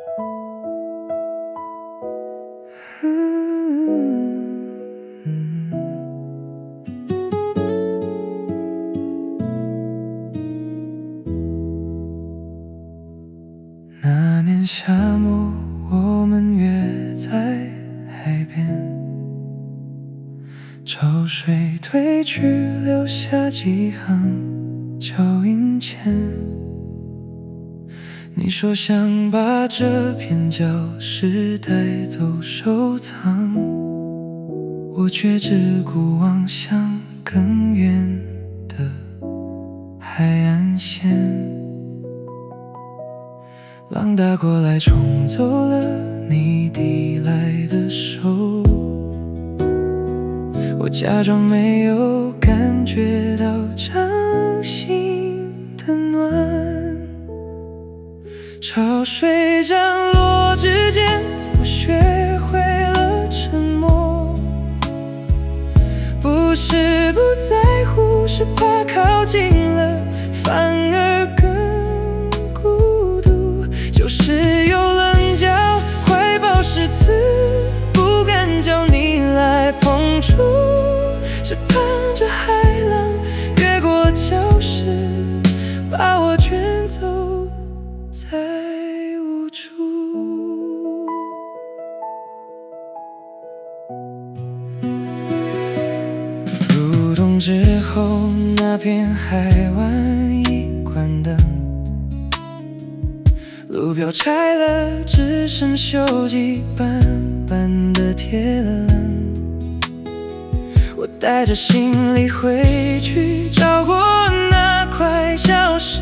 那年夏末，我们约在海边，潮水退去，留下几行脚印前。你说想把这片礁石带走收藏，我却只顾望向更远的海岸线。浪打过来，冲走了你递来的手，我假装没有感觉到掌心的暖。潮水涨落之间，我学会了沉默，不是不在乎，是怕靠近了反而更孤独。就是有棱角，怀抱是刺，不敢叫你来碰触，只盼着海浪越过礁石，把我卷走在无处。入冬之后，那片海湾已关灯，路标拆了，只剩锈迹斑斑的铁栏。我带着行李回去，找过那块礁石，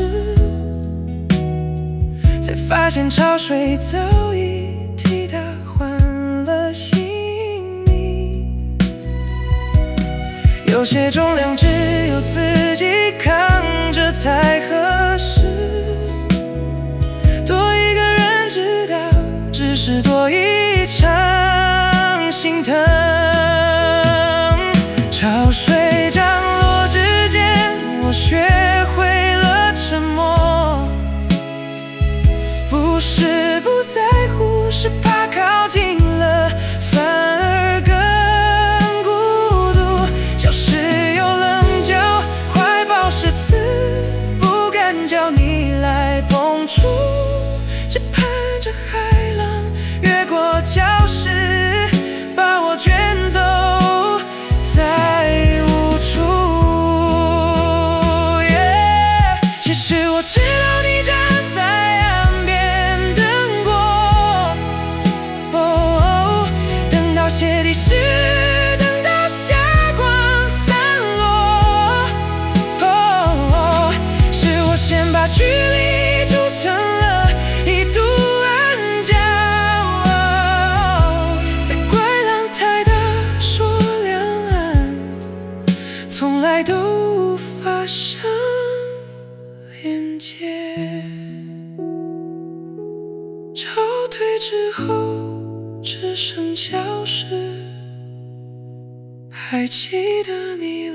才发现潮水早已替它换了姓名。有些重量只有自己扛着才合适，多一个人知道，只是多一场心疼。潮水涨落之间，我学会了沉默，不是不在乎，是怕靠近了反而更孤独。礁石有棱角，怀抱是刺，不敢叫你来碰触，只盼着海浪越过礁石，把我卷走在无处。其实我知道你站在岸边等过，等到鞋底湿，等到霞光散落。是我先把距离筑成了一堵暗礁，在怪浪太大，说两岸从来都无法相连接。潮退之后，只剩礁石，还记得你